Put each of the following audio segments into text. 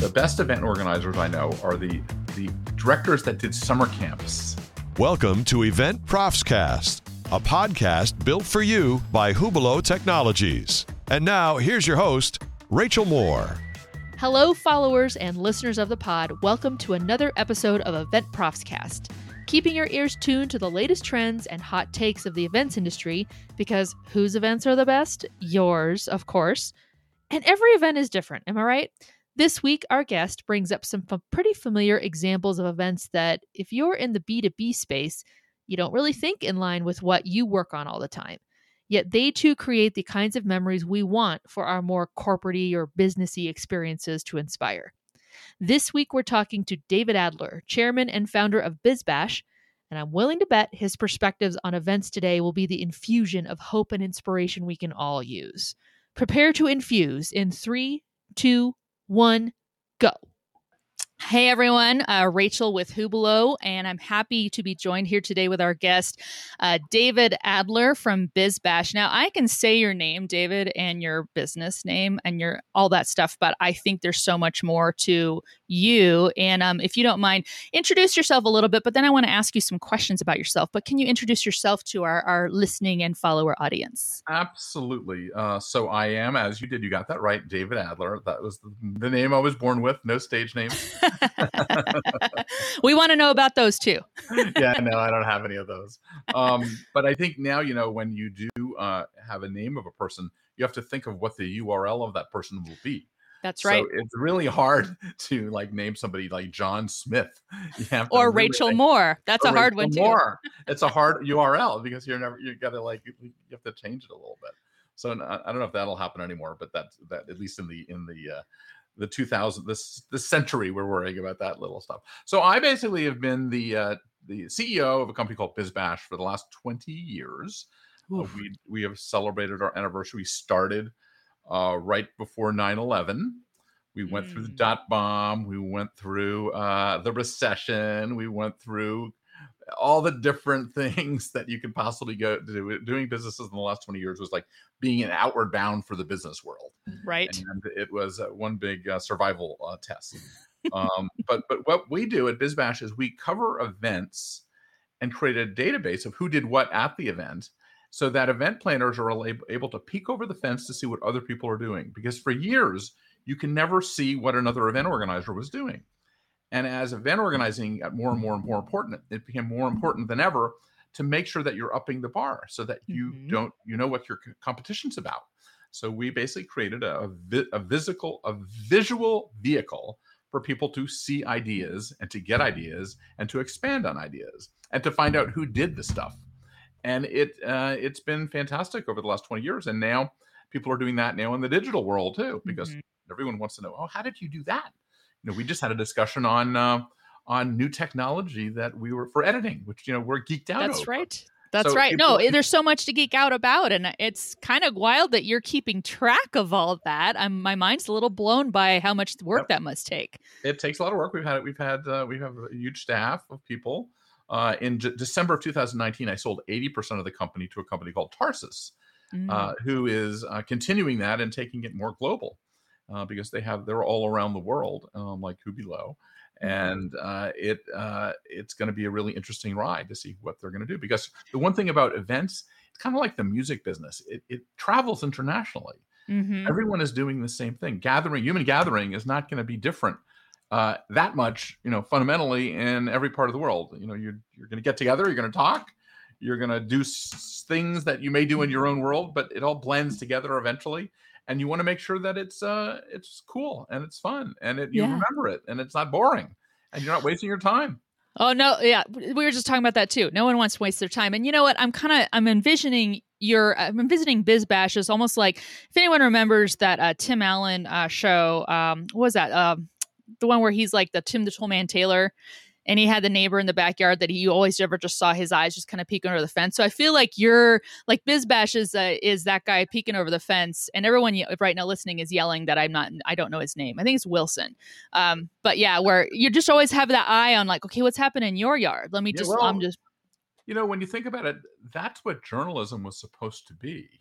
best event organizers I know are the directors that did summer camps. Welcome to Event Profscast, a podcast built for you by Hubelo Technologies. And now, here's your host, Rachel Moore. Hello, followers and listeners of the pod. Welcome to another episode of Event Profscast, keeping your ears tuned to the latest trends and hot takes of the events industry, because whose events are the best? Yours, of course. And every event is different, am I right? This week, our guest brings up some pretty familiar examples of events that, if you're in the B2B space, you don't really think in line with what you work on all the time. Yet they too create the kinds of memories we want for our more corporate-y or businessy experiences to inspire. This week, we're talking to David Adler, chairman and founder of BizBash, and I'm willing to bet his perspectives on events today will be the infusion of hope and inspiration we can all use. Prepare to infuse in 3, 2, 1, go. Hey everyone, Rachel with Hubelo, and I'm happy to be joined here today with our guest, David Adler from BizBash. Now, I can say your name, David, and your business name and your all that stuff, but I think there's so much more to you. And if you don't mind, introduce yourself a little bit, but then I want to ask you some questions about yourself. But can you introduce yourself to our listening and follower audience? Absolutely. So I am, as you did, you got that right, David Adler. That was the name I was born with, no stage name. We want to know about those too. Yeah, no, I don't have any of those. But I think now, when you do have a name of a person, you have to think of what the URL of that person will be. That's right. So it's really hard to name somebody like John Smith. Or really Rachel Moore. That's a hard one too. Moore. It's a hard URL because you have to change it a little bit. So I don't know if that'll happen anymore, but that at least in the 2000 this century, we're worrying about that little stuff. So I basically have been the CEO of a company called BizBash for the last 20 years. We have celebrated our anniversary. We started right before 9/11. We went through the dot-bomb. We went through the recession. We went through all the different things that you could possibly go to. Doing businesses in the last 20 years was like being an outward bound for the business world. Right. And it was one big survival test. But what we do at BizBash is we cover events and create a database of who did what at the event, so that event planners are able to peek over the fence to see what other people are doing. Because for years, you can never see what another event organizer was doing. And as event organizing got more and more and more important, it became more important than ever to make sure that you're upping the bar so that you know what your competition's about. So we basically created a visual vehicle for people to see ideas and to get ideas and to expand on ideas and to find out who did the stuff. And it's been fantastic over the last 20 years. And now people are doing that now in the digital world too, because everyone wants to know, how did you do that? We just had a discussion on new technology that we were for editing, which we're geeked out. That's over. right. That's right. No, there's so much to geek out about, and it's kind of wild that you're keeping track of all of that. My mind's a little blown by how much work that must take. It takes a lot of work. We have a huge staff of people. In December of 2019, I sold 80% of the company to a company called Tarsus, who is continuing that and taking it more global. Because they're all around the world, like Hubelo, and it's going to be a really interesting ride to see what they're going to do. Because the one thing about events, it's kind of like the music business; it travels internationally. Everyone is doing the same thing. Human gathering is not going to be different that much, fundamentally in every part of the world. You're going to get together, you're going to talk, you're going to do things that you may do in your own world, but it all blends together eventually. And you want to make sure that it's cool and it's fun and you remember it and it's not boring and you're not wasting your time. Oh no, yeah, we were just talking about that too. No one wants to waste their time. And you know what? I'm envisioning BizBash as almost like, if anyone remembers that Tim Allen show, what was that? The one where he's like the Tim the Toolman Taylor. And he had the neighbor in the backyard that he always ever just saw his eyes just kind of peeking over the fence. So I feel like you're like BizBash is that guy peeking over the fence, and everyone right now listening is yelling that I don't know his name. I think it's Wilson. But yeah, where you just always have that eye on like, okay, what's happening in your yard? Let me just, I'm just. When you think about it, that's what journalism was supposed to be.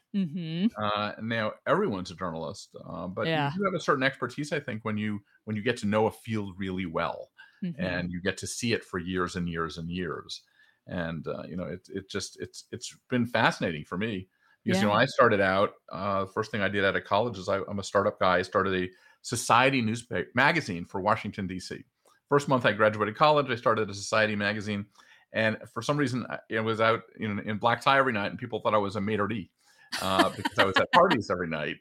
Now everyone's a journalist, but you Yeah. do have a certain expertise, I think, when you get to know a field really well, Mm-hmm. and you get to see it for years and years and years. And it's been fascinating for me because Yeah. I started out, first thing I did out of college is I'm a startup guy. I started a society newspaper magazine for Washington D.C. First month I graduated college, I started a society magazine, and for some reason it was out in black tie every night, and people thought I was a maitre d', because I was at parties every night.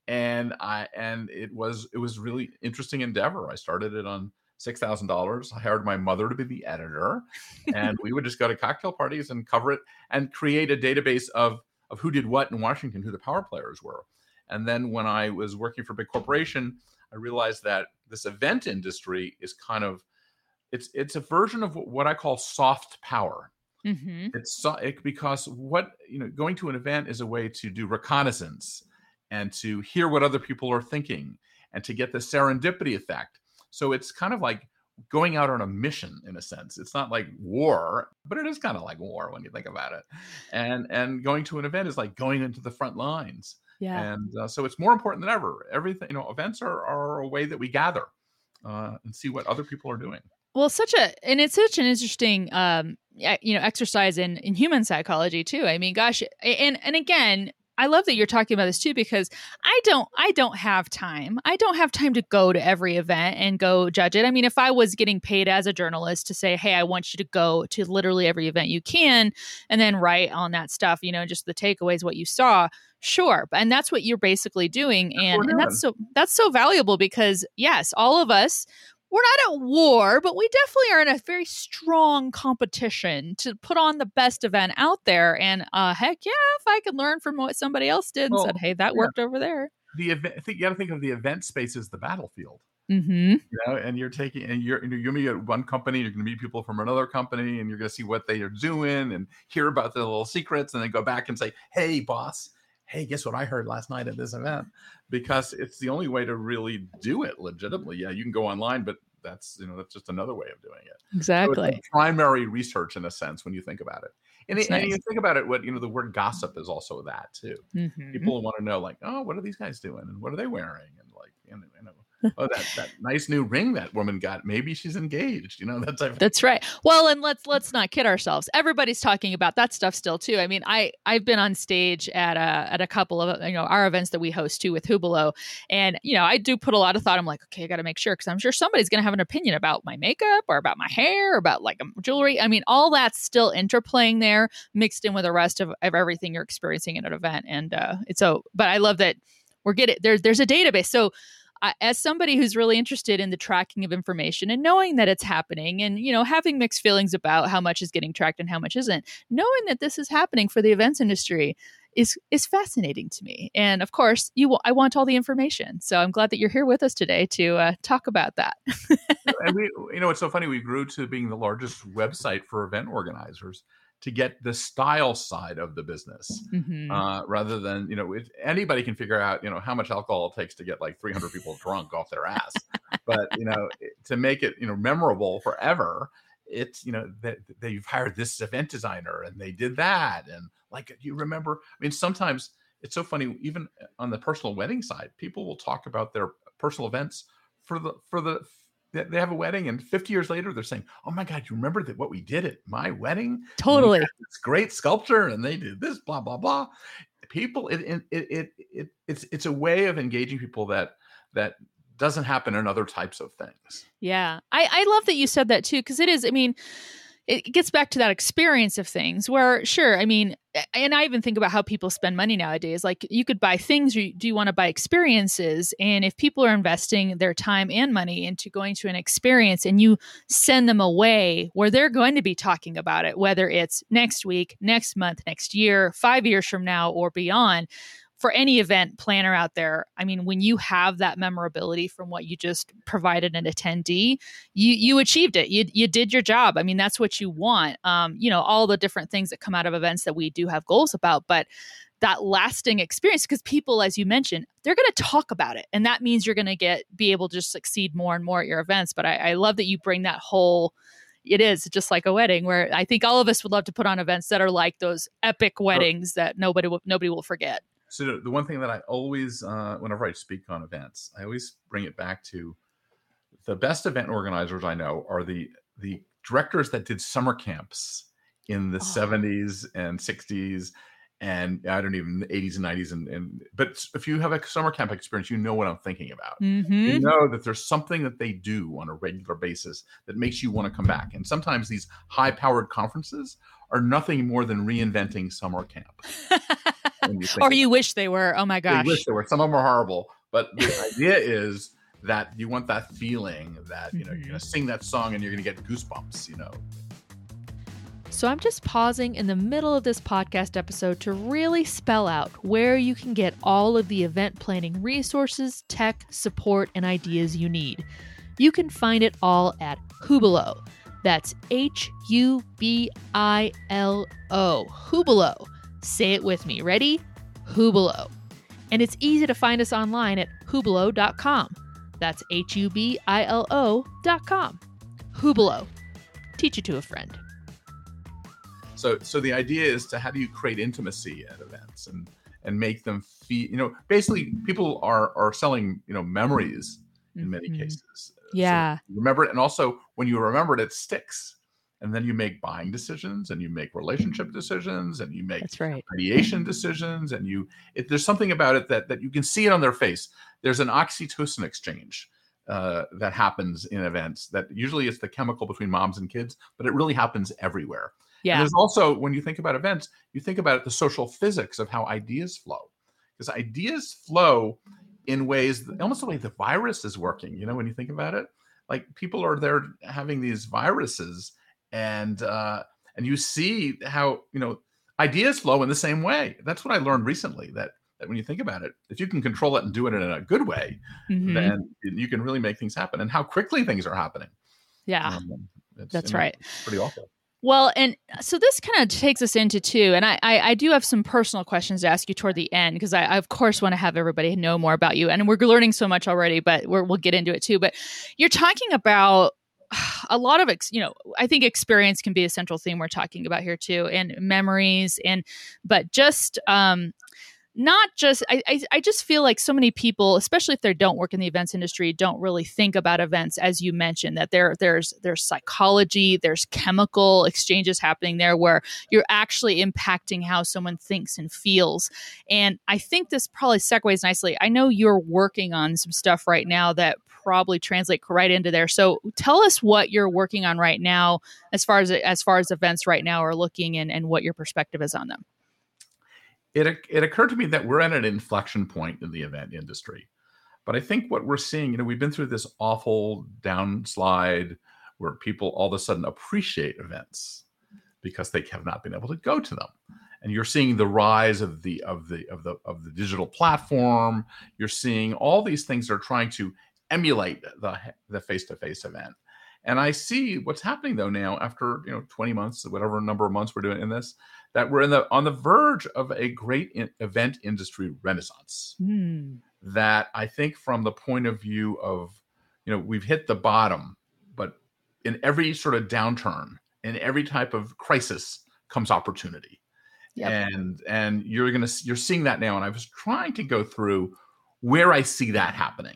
And it was really interesting endeavor. I started it on $6,000. I hired my mother to be the editor, and we would just go to cocktail parties and cover it and create a database of who did what in Washington, who the power players were. And then when I was working for a big corporation, I realized that this event industry is kind of it's a version of what I call soft power. Mm-hmm. Because going to an event is a way to do reconnaissance and to hear what other people are thinking and to get the serendipity effect. So it's kind of like going out on a mission in a sense. It's not like war, but it is kind of like war when you think about it. And going to an event is like going into the front lines. Yeah. And so it's more important than ever. Everything, events are a way that we gather and see what other people are doing. Well, it's such an interesting, exercise in human psychology too. I mean, gosh, and again, I love that you're talking about this too, because I don't have time. I don't have time to go to every event and go judge it. I mean, if I was getting paid as a journalist to say, hey, I want you to go to literally every event you can and then write on that stuff, just the takeaways, what you saw, sure. And that's what you're basically doing. And that's so valuable because yes, all of us, we're not at war, but we definitely are in a very strong competition to put on the best event out there. And heck yeah, if I could learn from what somebody else did and said, hey, that worked over there. The event, I think you got to think of the event space as the battlefield. Mm-hmm. And you're going to meet at one company, you're going to meet people from another company, and you're going to see what they are doing and hear about their little secrets, and then go back and say, hey, boss, hey, guess what I heard last night at this event? Because it's the only way to really do it legitimately. Yeah, you can go online, but that's just another way of doing it. Exactly. So it's primary research in a sense when you think about it. And you think about it, the word gossip is also that too. Mm-hmm. People want to know, like, oh, what are these guys doing and what are they wearing, and like, oh, that nice new ring that woman got, maybe she's engaged, that type of That's right. Well, and let's not kid ourselves. Everybody's talking about that stuff still too. I mean, I've been on stage at a couple of our events that we host too with Hubelo, and I do put a lot of thought. I'm like, okay, I got to make sure, because I'm sure somebody's going to have an opinion about my makeup or about my hair or about like jewelry. I mean, all that's still interplaying there, mixed in with the rest of everything you're experiencing at an event. And but I love that there's a database. So as somebody who's really interested in the tracking of information and knowing that it's happening and, having mixed feelings about how much is getting tracked and how much isn't, knowing that this is happening for the events industry is fascinating to me. And of course, I want all the information. So I'm glad that you're here with us today to talk about that. And it's so funny. We grew to being the largest website for event organizers to get the style side of the business, rather than, anybody can figure out, how much alcohol it takes to get like 300 people drunk off their ass. But, to make it, memorable forever, it's, they've hired this event designer and they did that. And like, you remember, I mean, sometimes it's so funny, even on the personal wedding side, people will talk about their personal events they have a wedding, and 50 years later they're saying, oh my God, you remember what we did at my wedding? Totally. This great sculpture and they did this, blah, blah, blah. People, it's a way of engaging people that doesn't happen in other types of things. Yeah. I love that you said that too, because it is, I mean, it gets back to that experience of things where, sure, I mean, and I even think about how people spend money nowadays. Like, you could buy things, or do you want to buy experiences? And if people are investing their time and money into going to an experience and you send them away where they're going to be talking about it, whether it's next week, next month, next year, 5 years from now, or beyond, for any event planner out there, I mean, when you have that memorability from what you just provided an attendee, you achieved it. You did your job. I mean, that's what you want. All the different things that come out of events that we do have goals about, but that lasting experience, because people, as you mentioned, they're going to talk about it. And that means you're going to be able to just succeed more and more at your events. But I love that you bring that whole, it is just like a wedding, where I think all of us would love to put on events that are like those epic weddings that nobody will forget. So the one thing that I always, whenever I speak on events, I always bring it back to the best event organizers I know are the directors that did summer camps in the 70s and 60s, and I don't even 80s and 90s. And but if you have a summer camp experience, you know what I'm thinking about. You know that there's something that they do on a regular basis that makes you want to come back. And sometimes these high-powered conferences are nothing more than reinventing summer camp. Or you wish they were. Oh my gosh. You wish they were. Some of them are horrible, but the idea is that you want that feeling that, you know, you're going to sing that song and you're going to get goosebumps, you know. So I'm just pausing in the middle of this podcast episode to really spell out where you can get all of the event planning resources, tech, support, and ideas you need. You can find it all at Hubelo. That's Hubilo. Hubelo. Say it with me. Ready? Hubelo. And it's easy to find us online at hubelo.com. That's Hubilo.com. Hubelo. Teach it to a friend. So the idea is to how do you create intimacy at events and make them feel, you know, basically people are selling, you know, memories in many cases. Yeah. So remember it. And also when you remember it, it sticks. And then you make buying decisions and you make relationship decisions and you make ideation decisions. And there's something about it that you can see it on their face. There's an oxytocin exchange that happens in events that usually it's the chemical between moms and kids, but it really happens everywhere. Yeah. And there's also, when you think about events, you think about the social physics of how ideas flow. Because ideas flow in ways, almost the way the virus is working, you know, when you think about it. Like people are there having these viruses and you see how, you know, ideas flow in the same way. That's what I learned recently, that when you think about it, if you can control it and do it in a good way, then you can really make things happen. And how quickly things are happening. Yeah, that's right. It's pretty awful. Well, and so this kind of takes us into too, and I do have some personal questions to ask you toward the end, because I of course want to have everybody know more about you, and we're learning so much already, but we'll get into it too. But you're talking about a lot of, I think experience can be a central theme we're talking about here too, and memories, but just not just, I just feel like so many people, especially if they don't work in the events industry, don't really think about events, as you mentioned, that there's psychology, there's chemical exchanges happening there where you're actually impacting how someone thinks and feels. And I think this probably segues nicely. I know you're working on some stuff right now that probably translate right into there. So tell us what you're working on right now, as far as events right now are looking, and what your perspective is on them. It occurred to me that we're at an inflection point in the event industry. But I think what we're seeing, we've been through this awful downslide where people all of a sudden appreciate events because they have not been able to go to them. And you're seeing the rise of the digital platform. You're seeing all these things that are trying to emulate the face-to-face event. And I see what's happening though now after 20 months, whatever number of months we're doing in this, that we're on the verge of a great event industry renaissance. That I think from the point of view of, we've hit the bottom, but in every sort of downturn, in every type of crisis comes opportunity. Yep. And you're seeing that now. And I was trying to go through where I see that happening.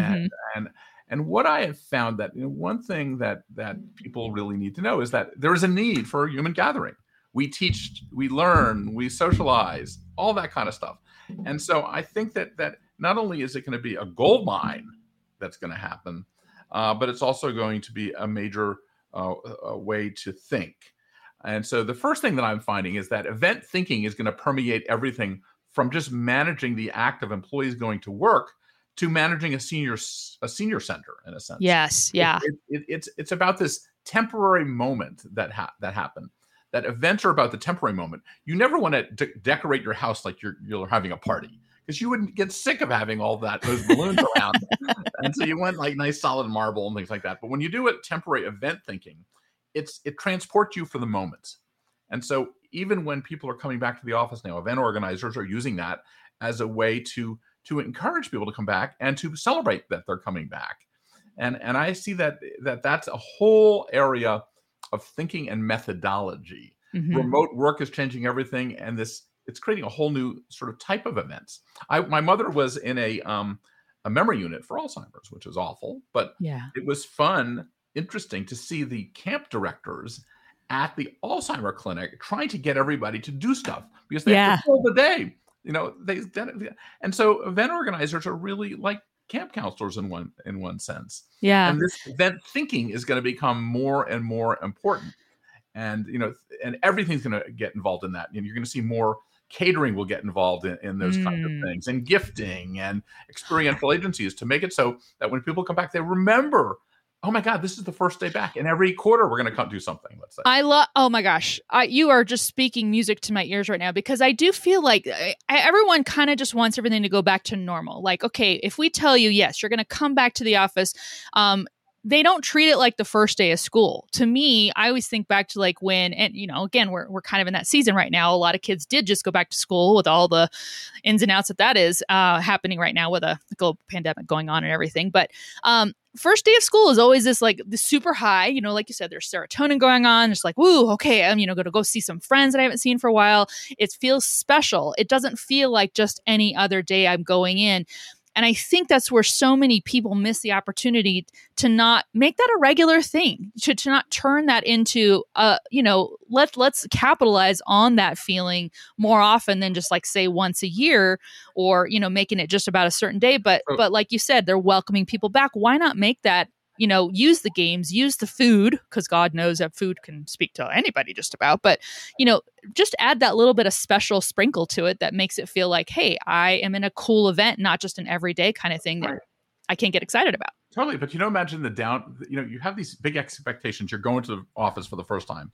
And what I have found that one thing that people really need to know is that there is a need for a human gathering. We teach, we learn, we socialize, all that kind of stuff. And so I think that not only is it going to be a gold mine that's going to happen, but it's also going to be a major way to think. And so the first thing that I'm finding is that event thinking is going to permeate everything from just managing the act of employees going to work to managing a senior center, in a sense. Yes, yeah. It's about this temporary moment that happened. That events are about the temporary moment. You never want to decorate your house like you're having a party, because you wouldn't get sick of having all those balloons around. And so you want like nice solid marble and things like that. But when you do it temporary event thinking, it transports you for the moment. And so even when people are coming back to the office now, event organizers are using that as a way to encourage people to come back and to celebrate that they're coming back. And I see that's a whole area of thinking and methodology. Remote work is changing everything, and it's it's creating a whole new sort of type of events. My mother was in a memory unit for Alzheimer's, which was awful, but it was fun, interesting to see the camp directors at the Alzheimer clinic trying to get everybody to do stuff because they have to fill the day. And so event organizers are really like camp counselors in one sense. Yeah. And this event thinking is going to become more and more important. And, and everything's going to get involved in that. And you're going to see more catering will get involved in those kinds of things, and gifting and experiential agencies to make it so that when people come back, they remember, oh my God, this is the first day back. And every quarter we're going to come do something, let's say. Oh my gosh. You are just speaking music to my ears right now, because I do feel like everyone kind of just wants everything to go back to normal. Like, okay, if we tell you, yes, you're going to come back to the office, they don't treat it like the first day of school. To me, I always think back to like when, and again, we're kind of in that season right now. A lot of kids did just go back to school with all the ins and outs that is happening right now with a global pandemic going on and everything. But first day of school is always this super high, like you said, there's serotonin going on. It's like, woo, okay, I'm going to go see some friends that I haven't seen for a while. It feels special. It doesn't feel like just any other day I'm going in. And I think that's where so many people miss the opportunity to not make that a regular thing, to not turn that into, let's capitalize on that feeling more often than just like say once a year, or, making it just about a certain day. But like you said, they're welcoming people back. Why not make that, use the games, use the food, because God knows that food can speak to anybody just about, but, just add that little bit of special sprinkle to it that makes it feel like, hey, I am in a cool event, not just an everyday kind of thing that I can't get excited about. Totally. But imagine you have these big expectations. You're going to the office for the first time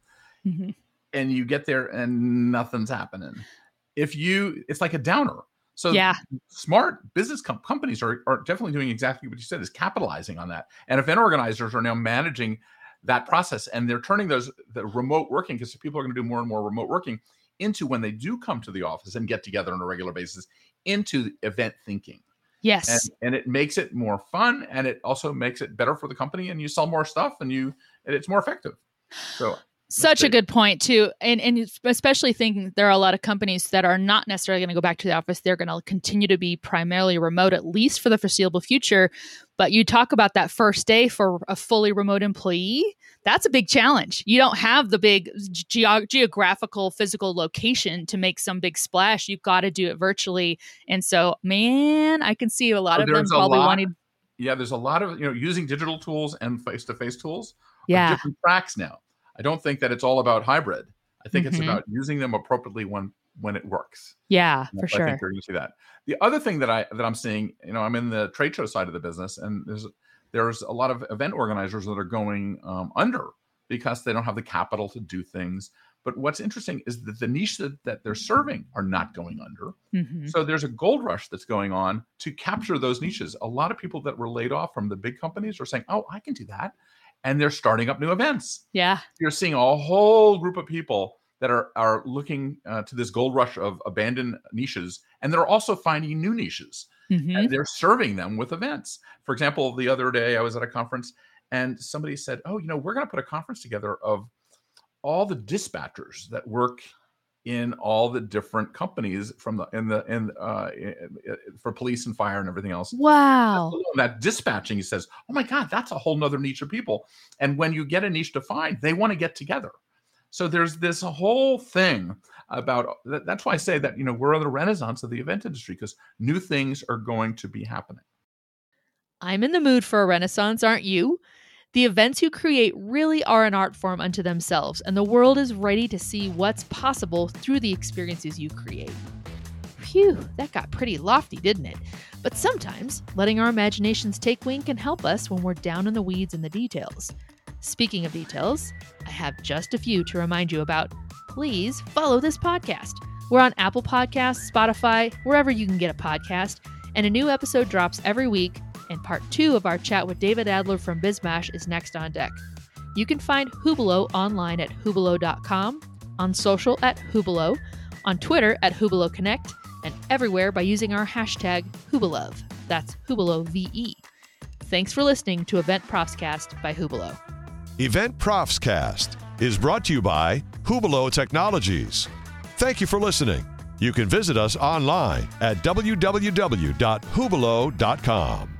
and you get there and nothing's happening. It's like a downer. So smart business companies are definitely doing exactly what you said, is capitalizing on that. And event organizers are now managing that process, and they're turning the remote working, because people are going to do more and more remote working, into when they do come to the office and get together on a regular basis, into event thinking. Yes. And it makes it more fun, and it also makes it better for the company, and you sell more stuff, and it's more effective. So such a good point too. And especially thinking there are a lot of companies that are not necessarily going to go back to the office. They're going to continue to be primarily remote, at least for the foreseeable future. But you talk about that first day for a fully remote employee. That's a big challenge. You don't have the big geographical physical location to make some big splash. You've got to do it virtually. And so, man, I can see a lot of them probably wanting. Yeah, there's a lot of, using digital tools and face-to-face tools. Yeah. Different tracks now. I don't think that it's all about hybrid. I think it's about using them appropriately when it works. Yeah, for sure. I think you're going to see that. The other thing that I'm seeing, I'm in the trade show side of the business, and there's a lot of event organizers that are going under because they don't have the capital to do things. But what's interesting is that the niche that they're serving are not going under. So there's a gold rush that's going on to capture those niches. A lot of people that were laid off from the big companies are saying, oh, I can do that. And they're starting up new events. Yeah. You're seeing a whole group of people that are looking to this gold rush of abandoned niches. And they're also finding new niches. And they're serving them with events. For example, the other day I was at a conference and somebody said, oh, we're going to put a conference together of all the dispatchers that work in all the different companies for police and fire and everything else. Wow. That dispatching, he says, oh my God, that's a whole nother niche of people. And when you get a niche defined, they want to get together. So there's this whole thing about, that's why I say that, we're in the renaissance of the event industry, because new things are going to be happening. I'm in the mood for a renaissance, aren't you? The events you create really are an art form unto themselves, and the world is ready to see what's possible through the experiences you create. Phew, that got pretty lofty, didn't it? But sometimes, letting our imaginations take wing can help us when we're down in the weeds in the details. Speaking of details, I have just a few to remind you about. Please follow this podcast. We're on Apple Podcasts, Spotify, wherever you can get a podcast, and a new episode drops every week. And part 2 of our chat with David Adler from BizMash is next on deck. You can find Hubelo online at hubelo.com, on social at Hubelo, on Twitter at Hubelo Connect, and everywhere by using our hashtag Hubelove. That's HubeloVE. Thanks for listening to Event Profscast by Hubelo. Event Profscast is brought to you by Hubelo Technologies. Thank you for listening. You can visit us online at www.hubelo.com.